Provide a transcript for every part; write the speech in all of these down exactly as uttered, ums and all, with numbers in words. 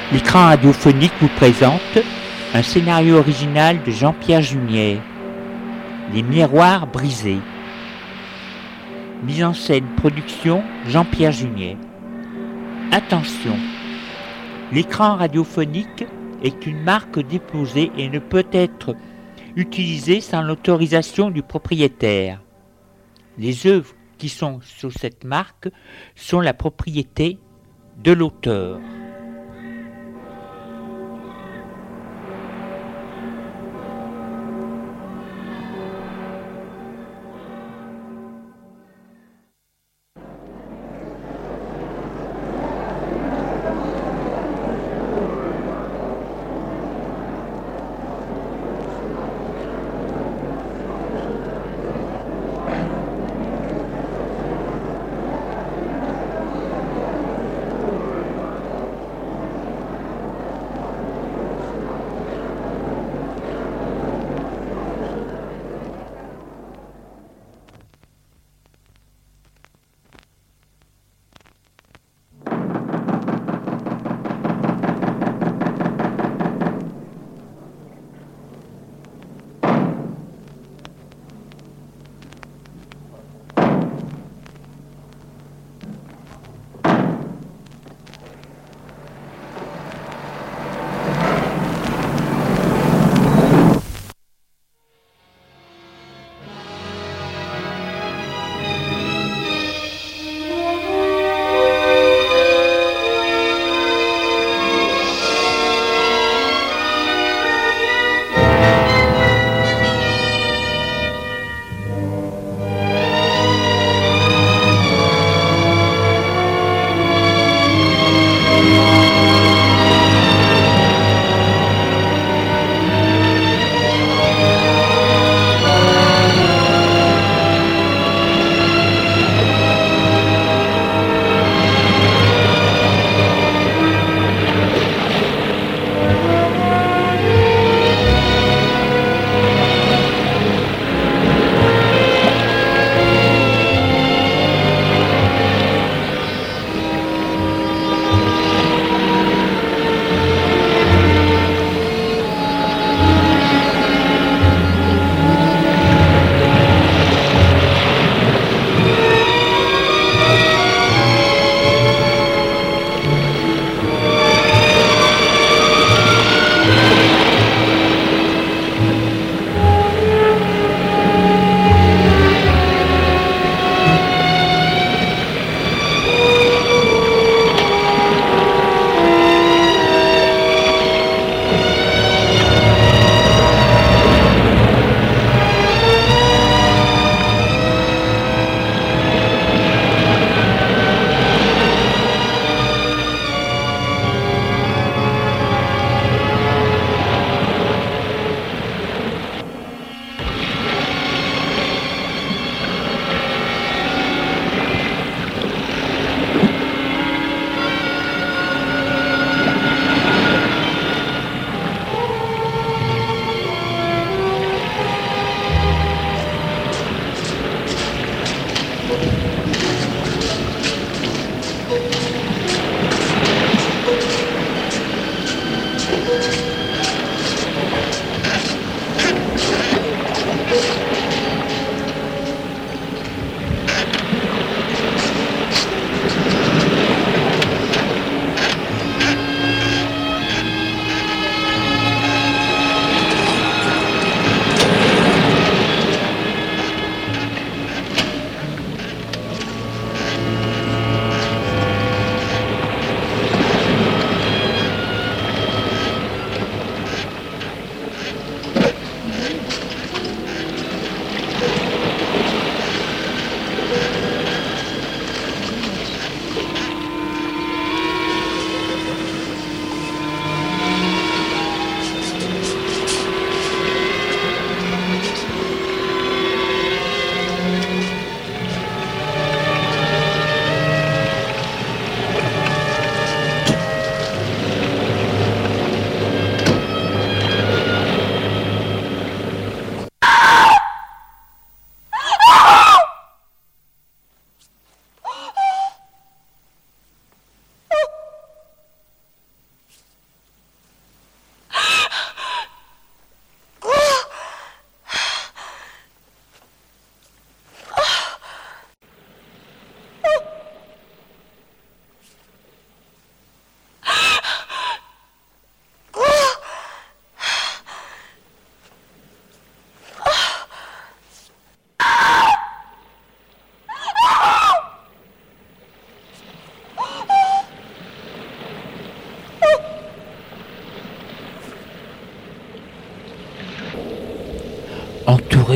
L'écran radiophonique vous présente un scénario original de Jean-Pierre Junier, Les miroirs brisés. Mise en scène, production Jean-Pierre Junier. Attention, l'écran radiophonique est une marque déposée et ne peut être utilisé sans l'autorisation du propriétaire. Les œuvres qui sont sous cette marque sont la propriété de l'auteur.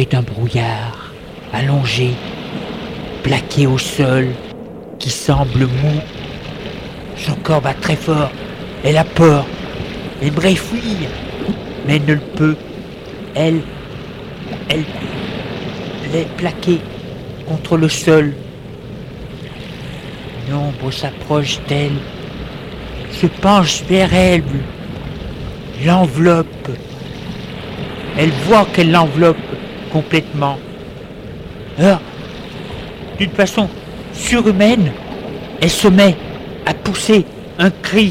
entourée d'un brouillard, allongée, plaquée au sol, qui semble mou. Son corps bat très fort, elle a peur, elle aimerait fuir, mais elle ne le peut. Elle, elle, elle est plaquée contre le sol. Une ombre s'approche d'elle, se penche vers elle, l'enveloppe. Elle voit qu'elle l'enveloppe complètement. Alors, d'une façon surhumaine, elle se met à pousser un cri.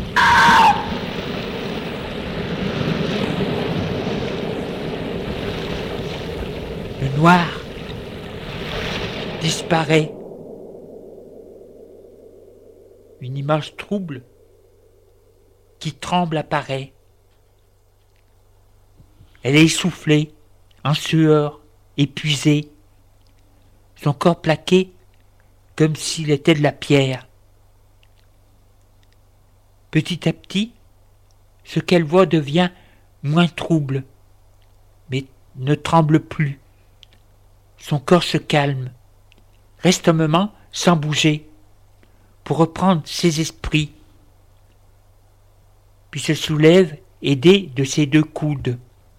Le noir disparaît. Une image trouble qui tremble apparaît. Elle est essoufflée, en sueur, épuisée, son corps plaqué comme s'il était de la pierre. Petit à petit, ce qu'elle voit devient moins trouble, mais ne tremble plus. Son corps se calme, reste un moment sans bouger, pour reprendre ses esprits, puis se soulève, aidé de ses deux coudes.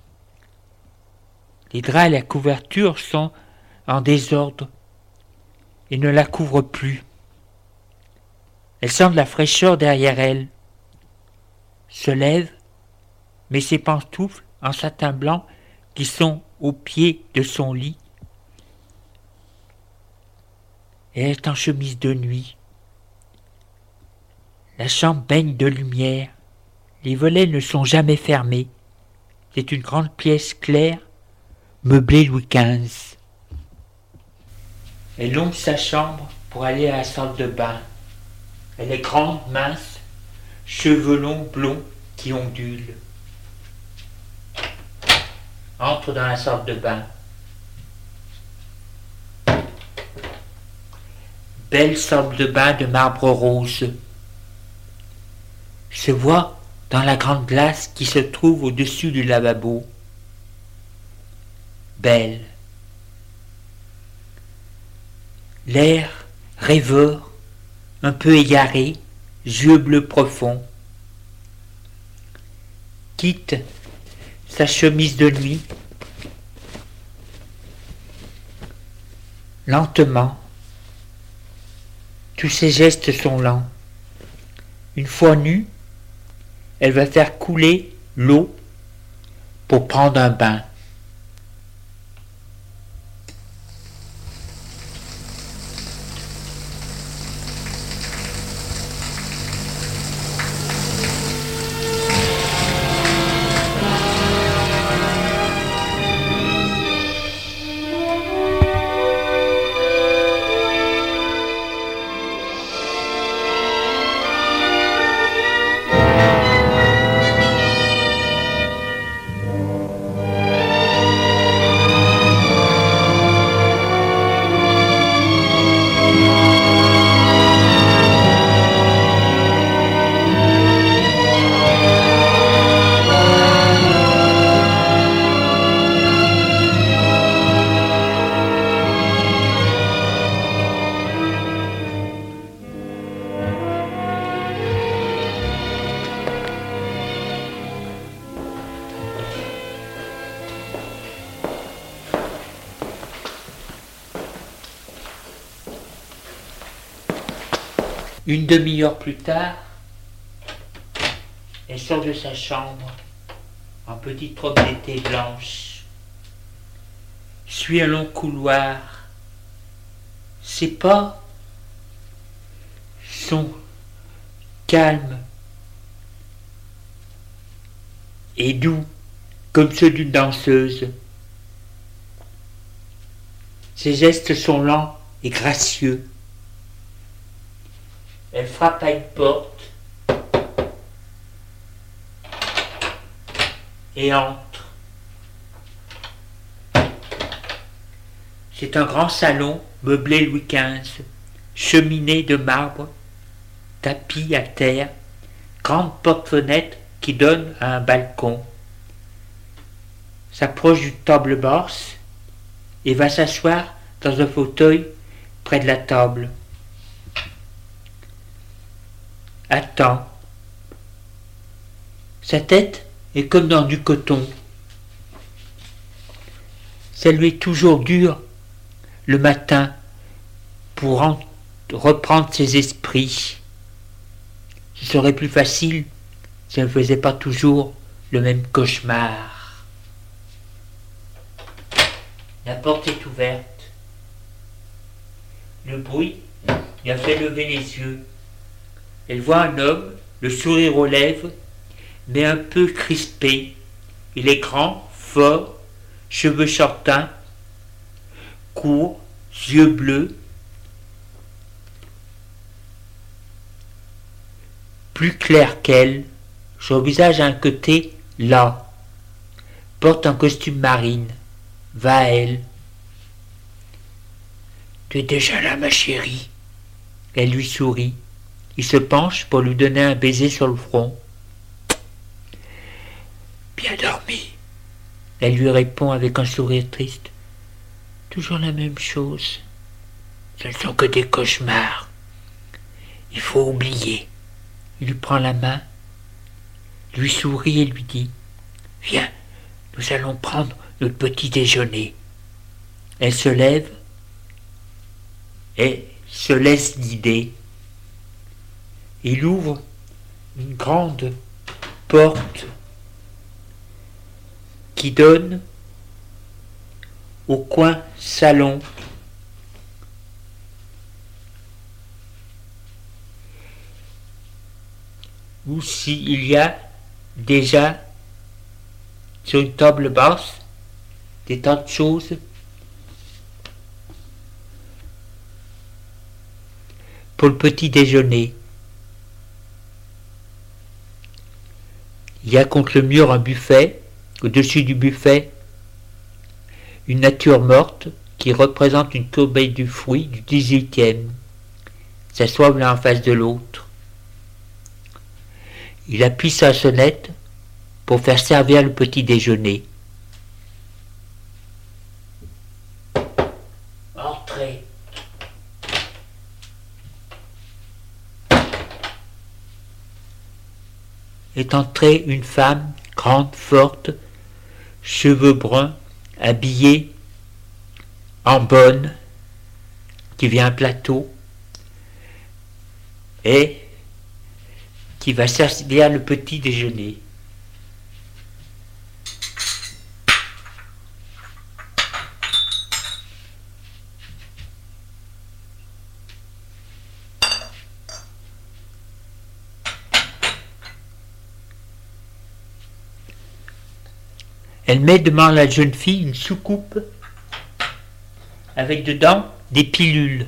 Les draps et la couverture sont en désordre et ne la couvrent plus. Elle sent de la fraîcheur derrière elle, se lève, met ses pantoufles en satin blanc qui sont au pied de son lit. Elle est en chemise de nuit. La chambre baigne de lumière. Les volets ne sont jamais fermés. C'est une grande pièce claire, meublée Louis quinze. Elle longe sa chambre pour aller à la salle de bain. Elle est grande, mince, cheveux longs, blonds qui ondulent. Entre dans la salle de bain. Belle salle de bain de marbre rose. Se voit dans la grande glace qui se trouve au-dessus du lavabo. Belle. L'air rêveur, un peu égaré, yeux bleus profonds. Quitte sa chemise de nuit. Lentement. Tous ses gestes sont lents. Une fois nue, elle va faire couler l'eau pour prendre un bain. Une demi-heure plus tard, elle sort de sa chambre en petite robe d'été blanche, suit un long couloir. Ses pas sont calmes et doux comme ceux d'une danseuse. Ses gestes sont lents et gracieux. Elle frappe à une porte et entre. C'est un grand salon meublé Louis quinze, cheminée de marbre, tapis à terre, grande porte-fenêtre qui donne à un balcon. S'approche d'une table basse et va s'asseoir dans un fauteuil près de la table. Attend. Sa tête est comme dans du coton. Ça lui est toujours dur le matin pour en reprendre ses esprits. Ce serait plus facile si elle ne faisait pas toujours le même cauchemar. La porte est ouverte. Le bruit lui a fait lever les yeux. Elle voit un homme, le sourire aux lèvres, mais un peu crispé. Il est grand, fort, cheveux châtains, courts, yeux bleus, plus clair qu'elle. Son visage a un côté las. Porte un costume marine. Va à elle. Tu es déjà là, ma chérie. Elle lui sourit. Il se penche pour lui donner un baiser sur le front. Bien dormi. Elle lui répond avec un sourire triste. Toujours la même chose. Ce ne sont que des cauchemars. Il faut oublier. Il lui prend la main, lui sourit et lui dit « Viens, nous allons prendre notre petit déjeuner. » Elle se lève et se laisse guider. Il ouvre une grande porte qui donne au coin salon. Ou s'il y a déjà sur une table basse des tas de choses pour le petit déjeuner. Il y a contre le mur un buffet, au-dessus du buffet une nature morte qui représente une corbeille du fruit du dix-huitième. S'assoient l'un en face de l'autre. Il appuie sa sonnette pour faire servir le petit déjeuner. Entrez. Est entrée une femme grande, forte, cheveux bruns, habillée en bonne, qui vient à plateau et qui va servir le petit déjeuner. Elle met devant la jeune fille une soucoupe avec dedans des pilules.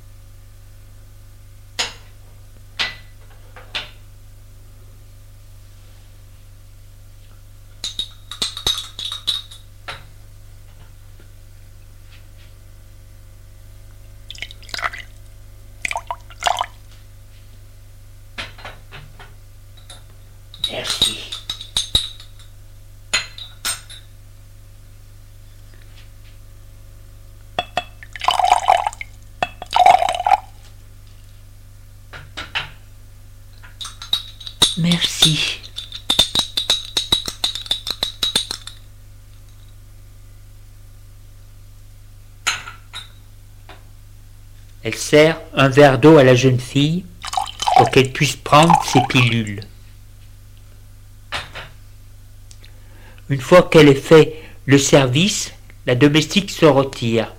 Merci. Merci. Elle sert un verre d'eau à la jeune fille pour qu'elle puisse prendre ses pilules. Une fois qu'elle ait fait le service, la domestique se retire.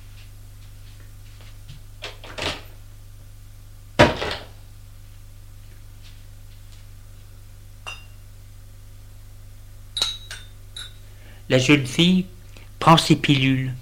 La jeune fille prend ses pilules.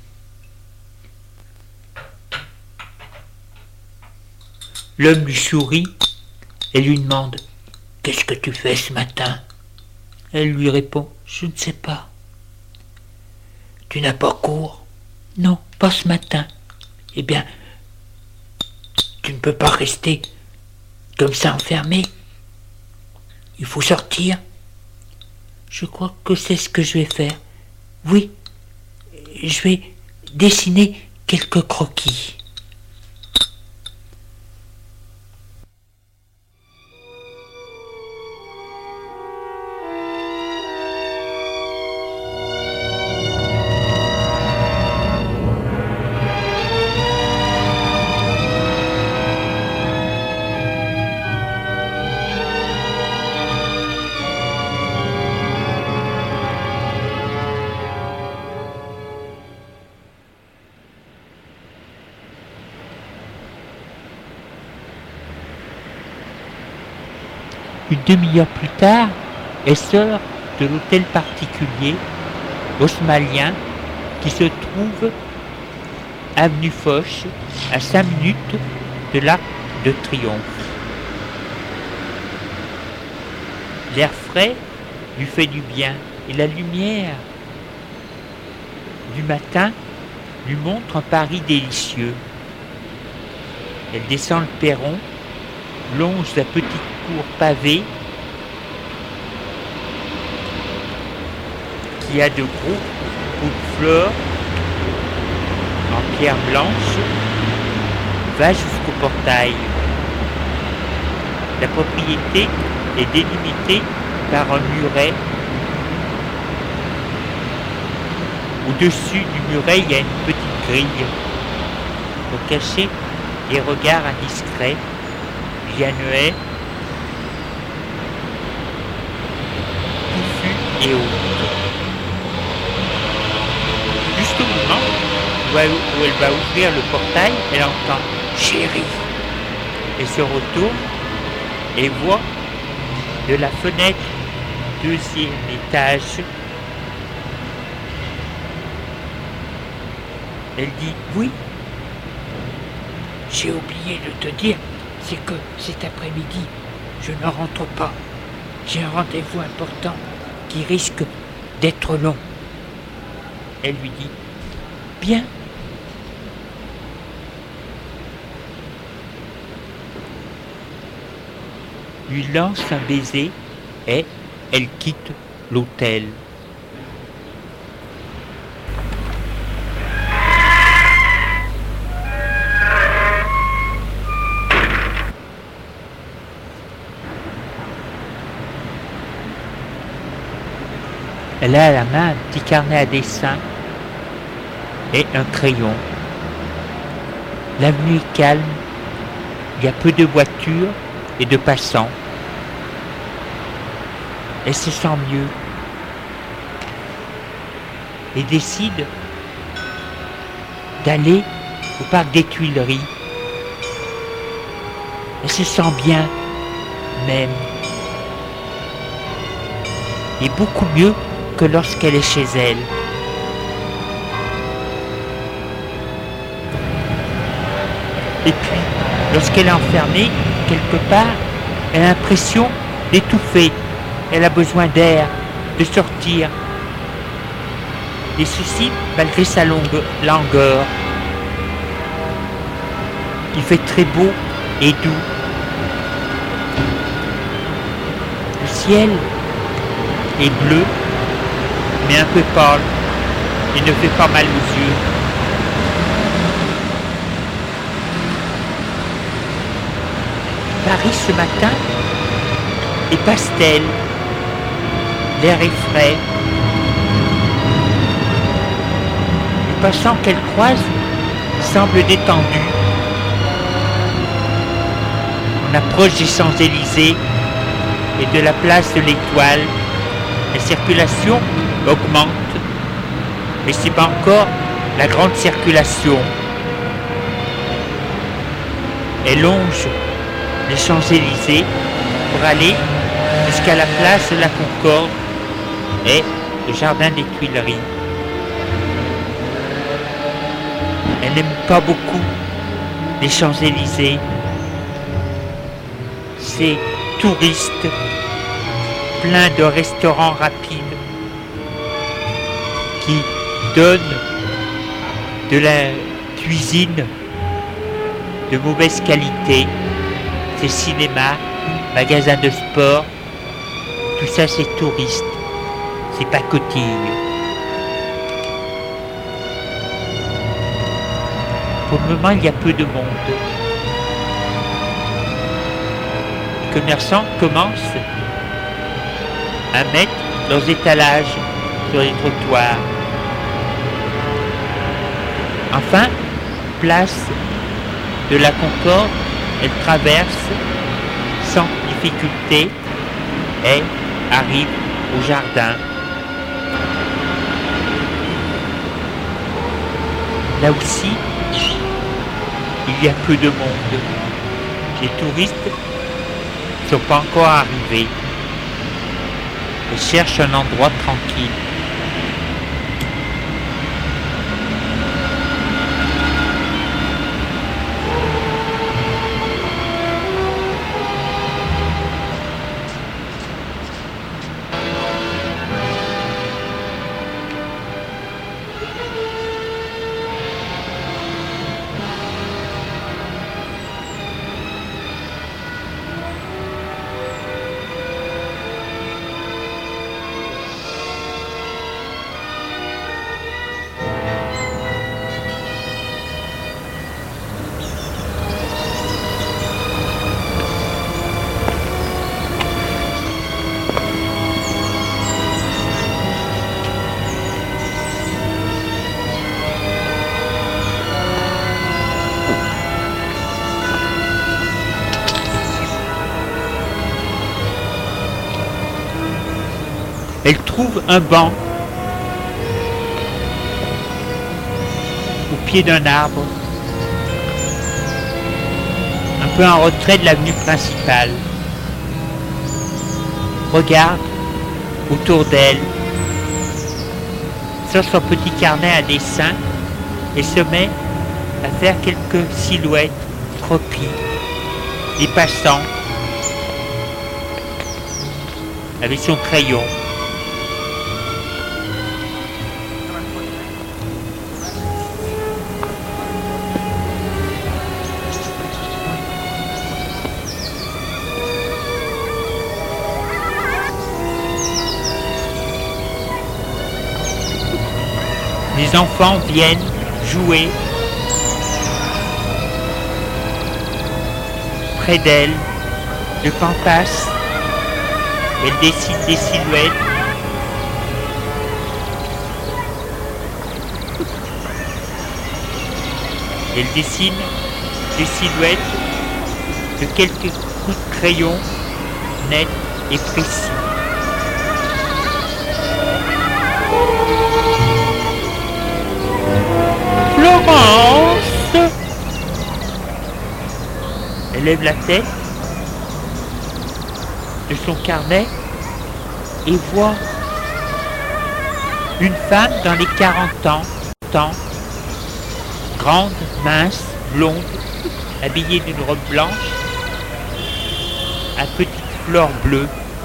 L'homme lui sourit et lui demande « Qu'est-ce que tu fais ce matin ?» Elle lui répond « Je ne sais pas. »« Tu n'as pas cours ?»« Non, pas ce matin. »« Eh bien, tu ne peux pas rester comme ça enfermé. Il faut sortir. »« Je crois que c'est ce que je vais faire. Oui, je vais dessiner quelques croquis. Une demi-heure plus tard, elle sort de l'hôtel particulier haussmannien qui se trouve avenue Foch, à cinq minutes de l'Arc de Triomphe. L'air frais lui fait du bien et la lumière du matin lui montre un Paris délicieux. Elle descend le perron, longe la petite cour pavée qui a de gros pots de fleurs en pierre blanche, va jusqu'au portail. La propriété est délimitée par un muret. Au-dessus du muret, il y a une petite grille pour cacher les regards indiscrets. Il y a une haie touffue et haute. Juste au moment où elle, où elle va ouvrir le portail, elle entend « Chérie !» Elle se retourne et voit de la fenêtre du deuxième étage, elle dit « Oui, j'ai oublié de te dire, c'est que cet après-midi, je ne rentre pas. J'ai un rendez-vous important qui risque d'être long. » Elle lui dit « Bien. » Lui lance un baiser et elle quitte l'hôtel. Elle a à la main un petit carnet à dessin et un crayon. L'avenue est calme, il y a peu de voitures et de passants. Elle se sent mieux et décide d'aller au parc des Tuileries. Elle se sent bien, même, et beaucoup mieux que lorsqu'elle est chez elle. Et puis, lorsqu'elle est enfermée quelque part, elle a l'impression d'étouffer. Elle a besoin d'air, de sortir. Et ceci malgré sa longue langueur. Il fait très beau et doux. Le ciel est bleu, mais un peu pâle, et ne fait pas mal aux yeux. Paris ce matin est pastel, l'air est frais. Les passants qu'elle croise semblent détendus. On approche des Champs-Élysées et de la place de l'Étoile. La circulation augmente, mais ce n'est pas encore la grande circulation. Elle longe les Champs-Élysées pour aller jusqu'à la place de la Concorde et le jardin des Tuileries. Elle n'aime pas beaucoup les Champs-Élysées. C'est touriste, plein de restaurants rapides qui donnent de la cuisine de mauvaise qualité. C'est cinéma, magasins de sport, tout ça c'est touriste, c'est pacotille. Pour le moment, il y a peu de monde. Les commerçants commencent à mettre leurs étalages sur les trottoirs. Enfin, place de la Concorde, elle traverse sans difficulté et arrive au jardin. Là aussi, il y a peu de monde. Les touristes ne sont pas encore arrivés. Ils cherchent un endroit tranquille. Elle trouve un banc au pied d'un arbre, un peu en retrait de l'avenue principale. Regarde autour d'elle, sur son petit carnet à dessin, et se met à faire quelques silhouettes, croquis, des passants, avec son crayon. Les enfants viennent jouer près d'elle. Le temps passe. Elle dessine des silhouettes. Elle dessine des silhouettes de quelques coups de crayon nets et précis. Florence! Elle lève la tête de son carnet et voit une femme dans les quarante ans, grande, mince, blonde, habillée d'une robe blanche, à petites fleurs bleues.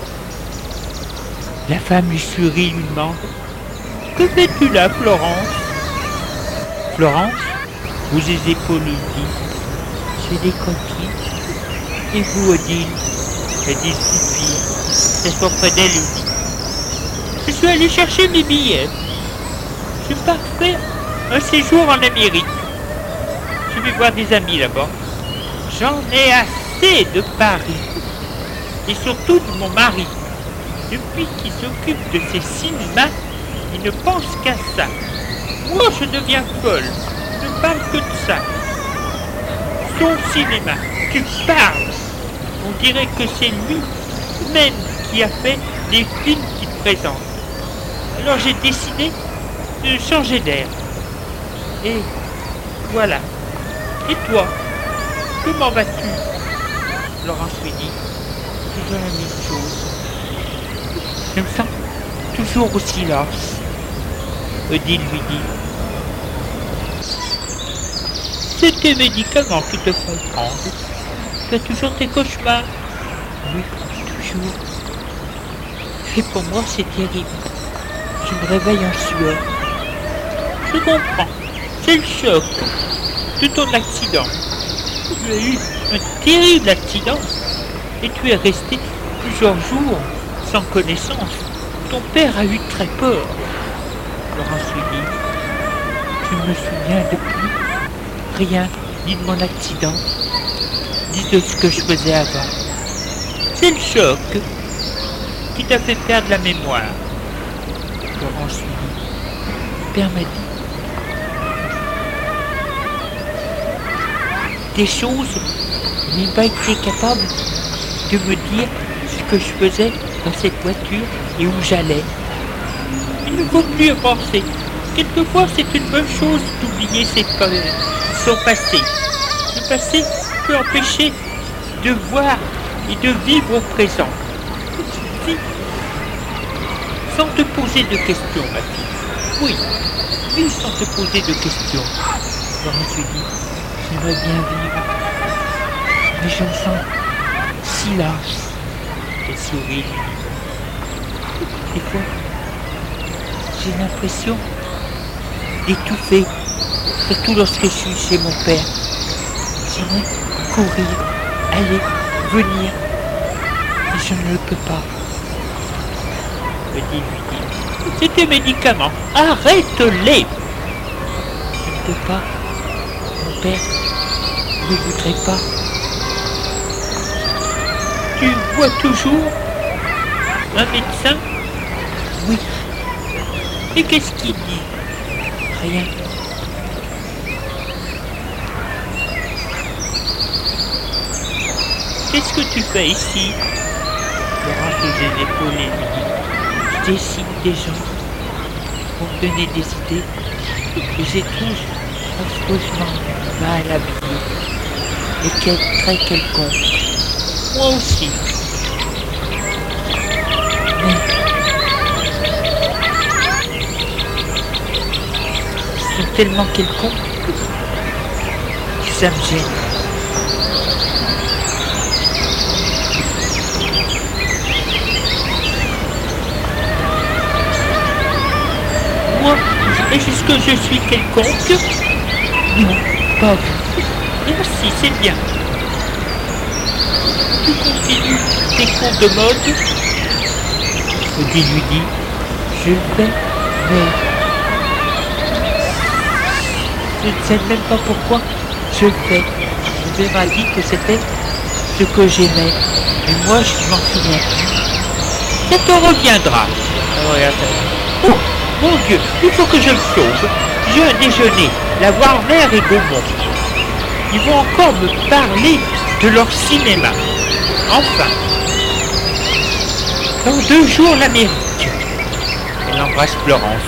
La femme lui sourit, lui demande « Que fais-tu là, Florence ?» Florence, vous les épaules, lui dit « J'ai des coquilles. Et vous, Odile ?» Elle dit « Suffit. » Elle soit près d'elle et dit « Je suis allée chercher mes billets. Je pars faire un séjour en Amérique. Je vais voir des amis là-bas. J'en ai assez de Paris. Et surtout de mon mari. Depuis qu'il s'occupe de ses cinémas, il ne pense qu'à ça. Moi, je deviens folle. Je ne parle que de ça. Son cinéma. Tu parles. On dirait que c'est lui-même qui a fait les films qu'il présente. Alors j'ai décidé de changer d'air. Et voilà. Et toi, comment vas-tu? Laurence lui dit, toujours la même chose. Je me sens toujours au silence. Odile lui dit, c'est tes médicaments qui te font prendre. Tu as toujours tes cauchemars. Oui, toujours. Et pour moi, c'est terrible. Je me réveille en sueur. Je comprends. C'est le choc de ton accident. Tu as eu un terrible accident et tu es resté plusieurs jours sans connaissance. Ton père a eu très peur. Laurence lui dit, je me souviens depuis. rien, ni de mon accident, ni de ce que je faisais avant. C'est le choc qui t'a fait perdre la mémoire. Laurence lui dit, le père m'a dit des choses, mais il n'a pas été capable de me dire ce que je faisais dans cette voiture et où j'allais. Il ne faut plus y penser. Quelquefois, c'est une bonne chose d'oublier ses son passé. Le passé peut empêcher de voir et de vivre au présent. Si, sans te poser de questions, ma fille. Oui, oui, sans te poser de questions. Laurence lui dit, j'aimerais bien vivre, mais je me sens si lâche. Elle sourit. Des fois, j'ai l'impression d'étouffer, surtout lorsque je suis chez mon père. J'aimerais courir, aller, venir, mais je ne le peux pas. Eddie lui dit, c'est tes médicaments, arrête-les. Je ne peux pas, mon père ne voudrait pas. Tu vois toujours un médecin? Oui. Et qu'est-ce qu'il dit? Rien. Qu'est-ce que tu fais ici? Laurence hausse les épaules et lui dit, je dessine des gens pour me donner des idées et j'ai tous affreusement mal habillés et quel très quelconque. Moi aussi. Mais ils sont tellement quelconques que ça me gêne. Moi, est-ce que je suis quelconque? Non, pas vous. Merci, c'est bien. Tu continues tes cours de mode? Eddie lui dit, je le fais, mais je ne sais même pas pourquoi je le fais. Mon père m'a dit que c'était ce que j'aimais, et moi je m'en souviens plus. Ça te reviendra. Oh, mon Dieu, il faut que je le sauve. J'ai un déjeuner, la Warner et Gaumont. Ils vont encore me parler de leur cinéma. Enfin, dans deux jours l'Amérique. Elle embrasse Florence.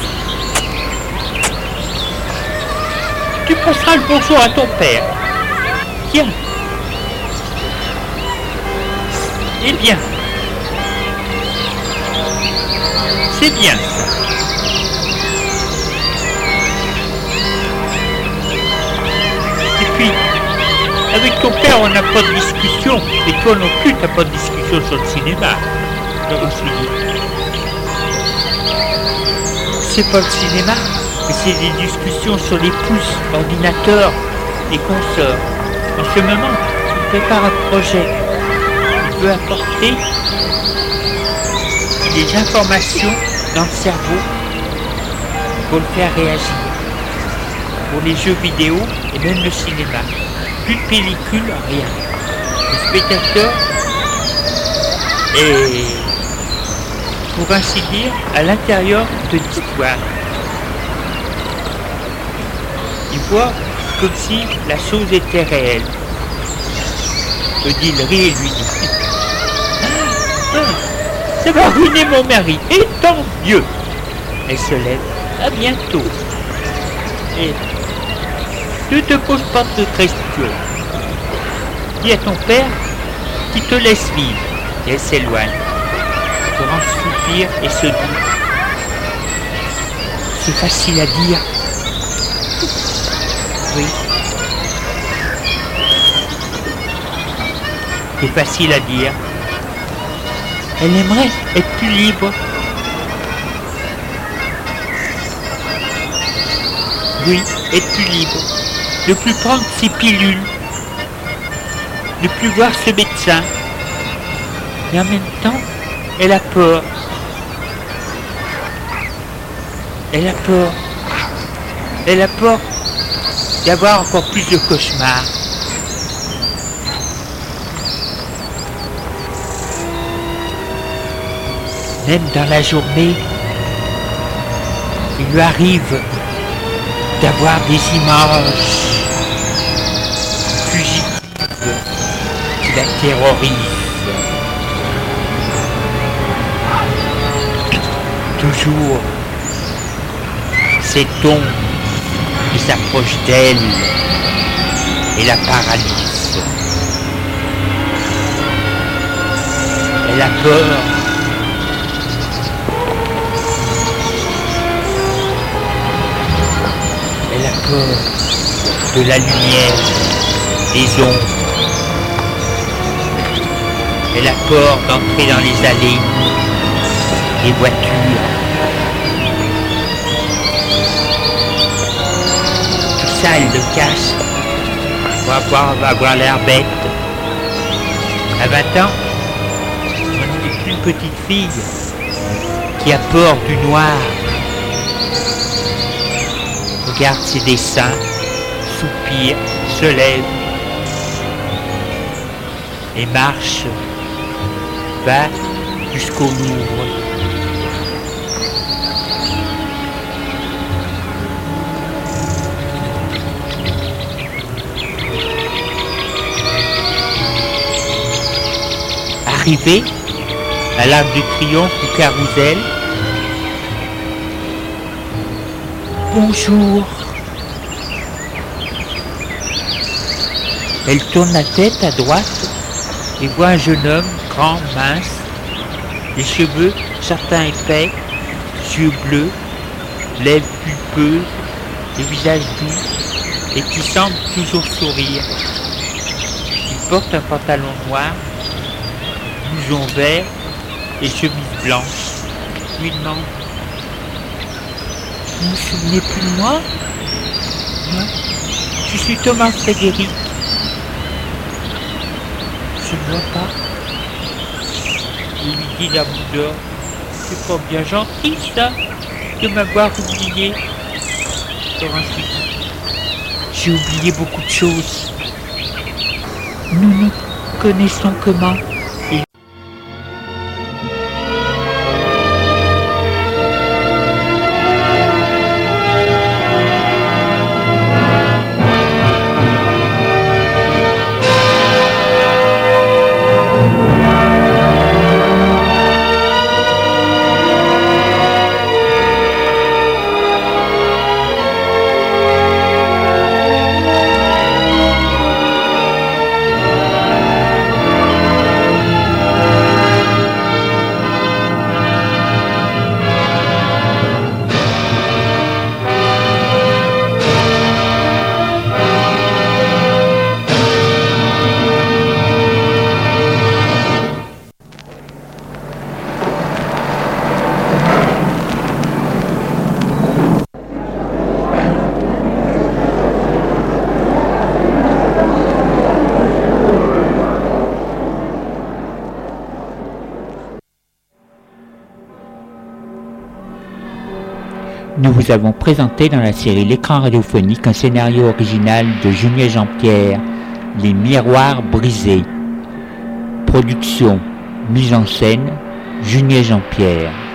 Tu passeras le bonjour à ton père. Tiens. Eh bien. C'est bien ça. Et puis, avec ton père, on n'a pas de discussion. Et toi non plus, t'as pas de discussion sur le cinéma. Laurence lui dit. C'est pas le cinéma, mais c'est des discussions sur les pouces, ordinateurs et consorts. En ce moment, il prépare un projet. Il veut apporter des informations dans le cerveau pour le faire réagir. Pour les jeux vidéo et même le cinéma. Plus de pellicule, rien. Le spectateur est, pour ainsi dire, à l'intérieur de l'histoire. Il voit comme si la chose était réelle. Eddie rit et lui dit ah, ça va ruiner mon mari, et tant mieux. Elle se lève. À bientôt. Et ne te pose pas de questions. Dis à ton père qu'il te laisse vivre. Et elle s'éloigne. Laurence soupire et se dit c'est facile à dire. Oui. C'est facile à dire. Elle aimerait être plus libre. Oui, être plus libre. Ne plus prendre ses pilules. Ne plus voir ce médecin. Et en même temps, elle a peur. Elle a peur. Elle a peur d'avoir encore plus de cauchemars. Même dans la journée, il lui arrive d'avoir des images fugitives qui la terrorisent. Toujours cette ombre qui s'approche d'elle et la paralyse. Elle a peur. Elle a peur de la lumière, des ombres. Elle a peur d'entrer dans les allées, des voitures. Tout ça, elle le cache pour avoir, avoir l'air bête. À vingt ans, on n'est plus une petite fille qui a peur du noir. Regarde ses dessins, soupire, se lève et marche, va jusqu'au Louvre. Arrivé à l'Arc de Triomphe du Carrousel, bonjour. Elle tourne la tête à droite et voit un jeune homme grand, mince, les cheveux certains épais, yeux bleus, lèvres pulpeuses, le visage doux et qui semble toujours sourire. Il porte un pantalon noir, blouson vert et chemise blanche. Je lui demande: vous ne vous souvenez plus de moi? Non, je suis Thomas Frédéric. Je ne vois pas. Il lui dit la bouddha: c'est pas bien gentil ça, de m'avoir oublié. Thorens lui dit: j'ai oublié beaucoup de choses. Nous nous connaissons comment? Nous vous avons présenté dans la série L'écran radiophonique un scénario original de Julien Jean-Pierre, Les Miroirs brisés. Production, mise en scène, Julien Jean-Pierre.